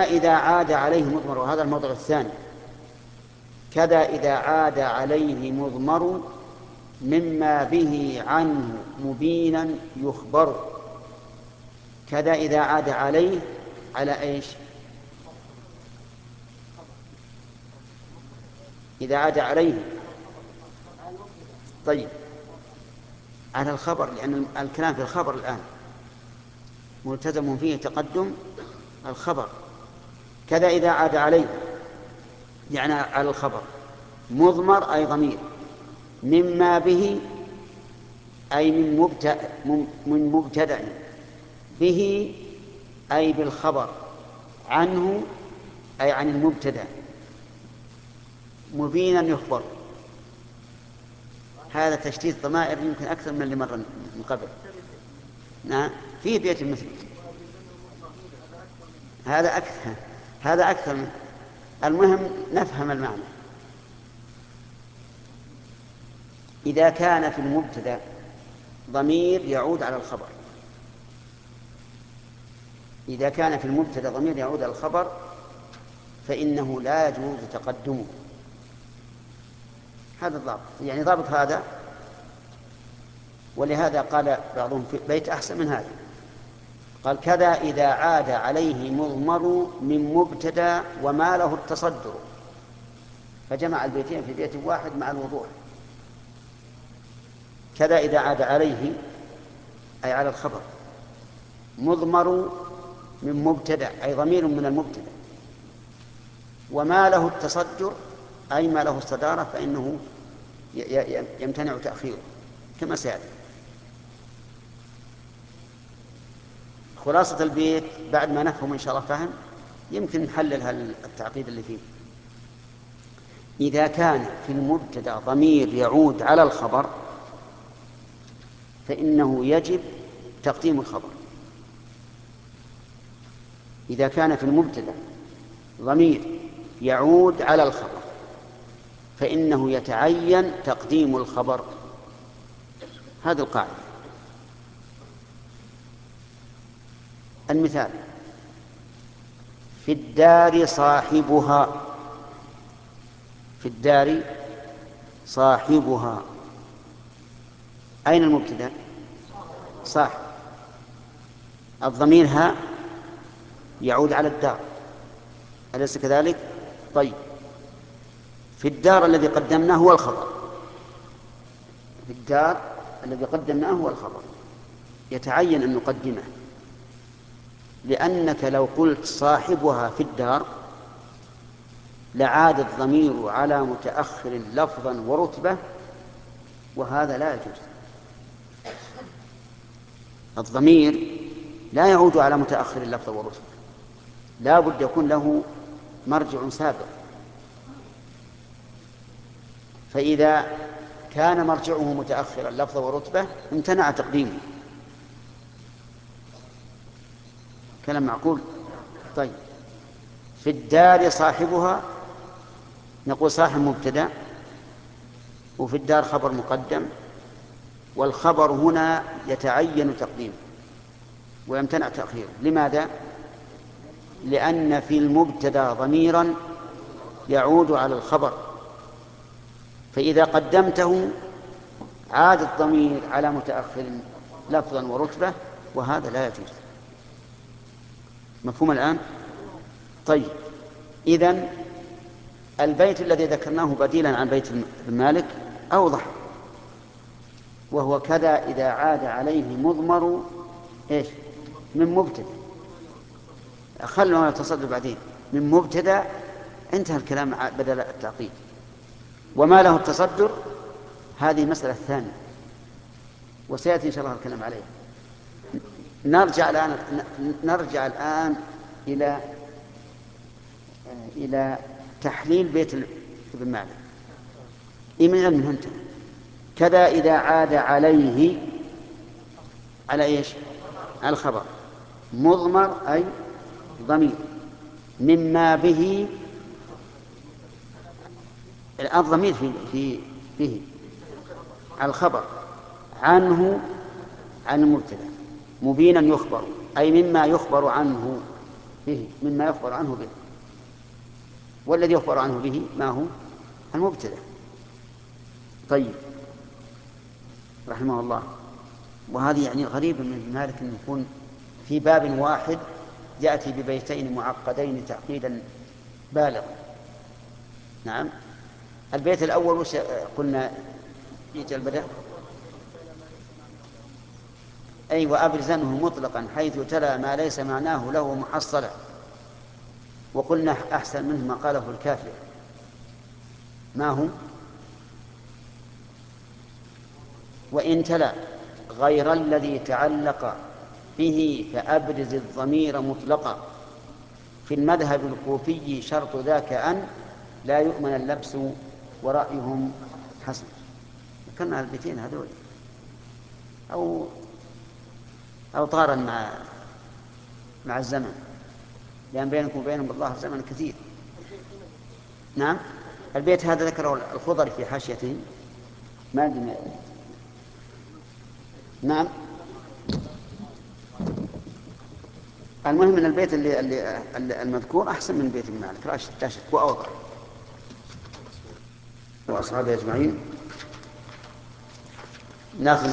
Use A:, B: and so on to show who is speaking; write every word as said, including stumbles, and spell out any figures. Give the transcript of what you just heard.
A: إذا عاد عليه مضمر، وهذا الموضع الثاني. كذا إذا عاد عليه مضمر مما به عنه مبينا يخبر. كذا إذا عاد عليه على إيش؟ إذا عاد عليه طيب على الخبر، لأن الكلام في الخبر الآن ملتزم فيه تقدم الخبر. كذا إذا عاد عليه يعني على الخبر مضمر أي ضمير مما به أي من مبتدأ من مبتدأ به أي بالخبر عنه أي عن المبتدأ مبينا يخبر. هذا تشتيت ضمائر يمكن أكثر من اللي مر من قبل. نعم في بيت مثل هذا أكثر، هذا أكثر من. المهم نفهم المعنى. إذا كان في المبتدأ ضمير يعود على الخبر، إذا كان في المبتدأ ضمير يعود على الخبر فإنه لا يجوز تقدمه. هذا الضابط، يعني ضابط هذا. ولهذا قال بعضهم في بيت أحسن من هذا، قال كذا إذا عاد عليه مضمر من مبتدأ وما له التصدر، فجمع البيتين في بيت واحد مع الوضوح. كذا إذا عاد عليه أي على الخبر مضمر من مبتدأ أي ضمير من المبتدأ وما له التصدر أي ما له الصدارة فإنه يمتنع تأخيره كما سيأتي. خلاصة البيت بعد ما نفهم إن شاء الله فهم يمكن نحلل التعقيد اللي فيه. إذا كان في المبتدأ ضمير يعود على الخبر فإنه يجب تقديم الخبر. إذا كان في المبتدأ ضمير يعود على الخبر فإنه يتعين تقديم الخبر. هذه القاعدة. المثال: في الدار صاحبها. في الدار صاحبها، أين المبتدأ؟ صاحب. الضمير ها يعود على الدار، أليس كذلك؟ طيب، في الدار الذي قدمناه هو الخبر. في الدار الذي قدمناه هو الخبر، يتعين أن نقدمه، لأنك لو قلت صاحبها في الدار لعاد الضمير على متأخر لفظا ورتبة، وهذا لا يجوز. الضمير لا يعود على متأخر لفظا ورتبة، لا بد يكون له مرجع سابق. فإذا كان مرجعه متأخرا لفظا ورتبة امتنع تقديمه. كلام معقول؟ طيب، في الدار صاحبها، نقول صاحب مبتدأ وفي الدار خبر مقدم، والخبر هنا يتعين تقديمه ويمتنع تأخيره. لماذا؟ لأن في المبتدأ ضميرا يعود على الخبر، فإذا قدمته عاد الضمير على متأخر لفظا ورتبة، وهذا لا يجوز. مفهوم الآن؟ طيب، إذن البيت الذي ذكرناه بديلا عن بيت ابن مالك أوضح، وهو كذا إذا عاد عليه مضمر إيش؟ من مبتدأ. خلنا نتصدر بعدين. من مبتدأ انتهى الكلام بدل التعقيد. وما له التصدر هذه المسألة الثانية، وسيأتي إن شاء الله الكلام عليها. نرجع الآن نرجع الآن إلى إلى تحليل بيت ابن مالك. إيمان من أنت كذا إذا عاد عليه على إيش؟ على الخبر مضمر أي ضمير مما به، الضمير في في به على الخبر عنه عن المبتدأ مبينا يخبر أي مما يخبر عنه. به مما يخبر عنه به، والذي يخبر عنه به ما هو المبتدأ. طيب رحمه الله. وهذه يعني غريبة من ابن مالك أن يكون في باب واحد يأتي ببيتين معقدين تعقيدا بالغا. نعم. البيت الأول وش قلنا يجي البدء؟ أي وأبرزنه مطلقا حيث تلا ما ليس معناه له محصلا. وقلنا أحسن منه ما قاله الكافر. ما هو؟ وإن تلا غير الذي تعلق به فأبرز الضمير مطلقا. في المذهب الكوفي شرط ذاك أن لا يؤمن اللبس ورأيهم حسن. ذكرنا البيتين هذول أو أو طارا مع مع الزمن، لأن بينكم وبينهم بالله زمن كثير. نعم. البيت هذا ذكره الخضر في حاشيته ما أدري. نعم. المهم ان البيت اللي, اللي المذكور احسن من بيت مالك لا شك واوضح. واصحابه اجمعين. ناخذ